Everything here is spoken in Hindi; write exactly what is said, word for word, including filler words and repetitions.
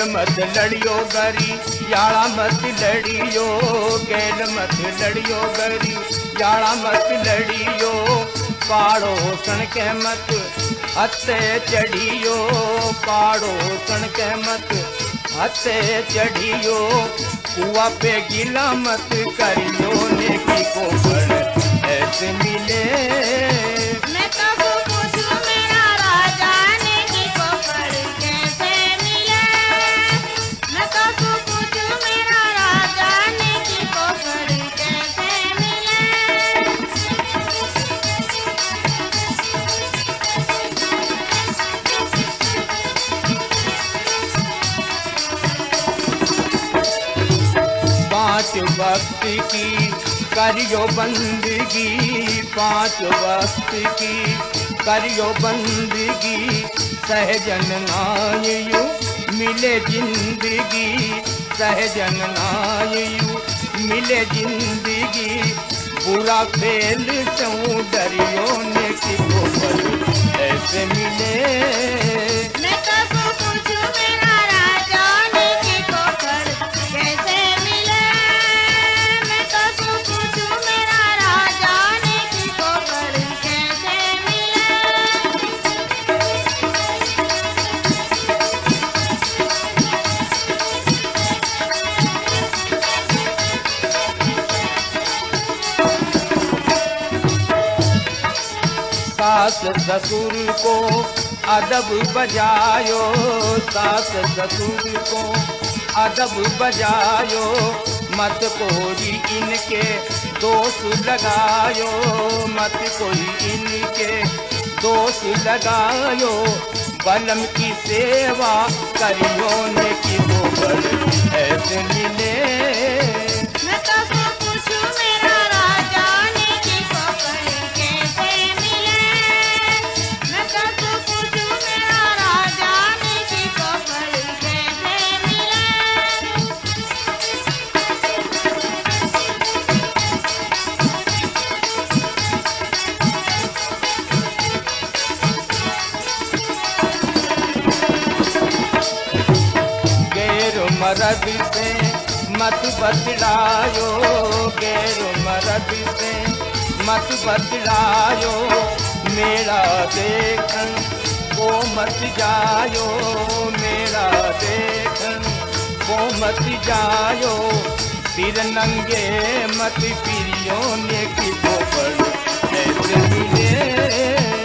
मत लड़ियो गरी याड़ा मत लड़ियो, गैल मत लड़ियो गरी याड़ा मत लड़ियो, पाड़ोसन के मत हथे चढ़ियो, पाड़ोसन के मत हथे चढ़ियो, कुआ पे गिला मत करियो, नेकी को फल ऐसे मिले। मैं तो पूछूं मेरा राजा नेकी को फल कैसे मिले, मैं तो पूछूं मेरा राजा नेकी को फल कैसे मिले। पांच वक्त की करियो बंदगी, पांच वक्त की करियो बंदगी, सहजन नायु मिले जिंदगी, सहजन नायु मिले जिंदगी, बुरा फेल चूं डरियो नेकी को फल ऐसे मिले। मैं तो पूछूं मेरा राजा नेकी को फल कैसे मिले, मैं तो पूछूं मेरा राजा नेकी को फल कैसे मिले। सास ससुर को अदब बजायो, सास ससुर को अदब बजायो, मत कोई इनके दोष लगायो, मत कोई इनके दोष लगायो, बलम की सेवा करियो नेकी को फल ऐसे मिले। मैं तो पूछूं मेरा राजा नेकी को फल कैसे मिले, मैं तो पूछूं मेरा राजा नेकी को फल कैसे मिले। गैर मरद से मत बतलायो, गैर मरद से मत बतलायो, मेरा देखन को मत जायो, मेरा देखन को मत जायो, सिर नंगे मत फिरियो नेकी को फल ऐसे मिले।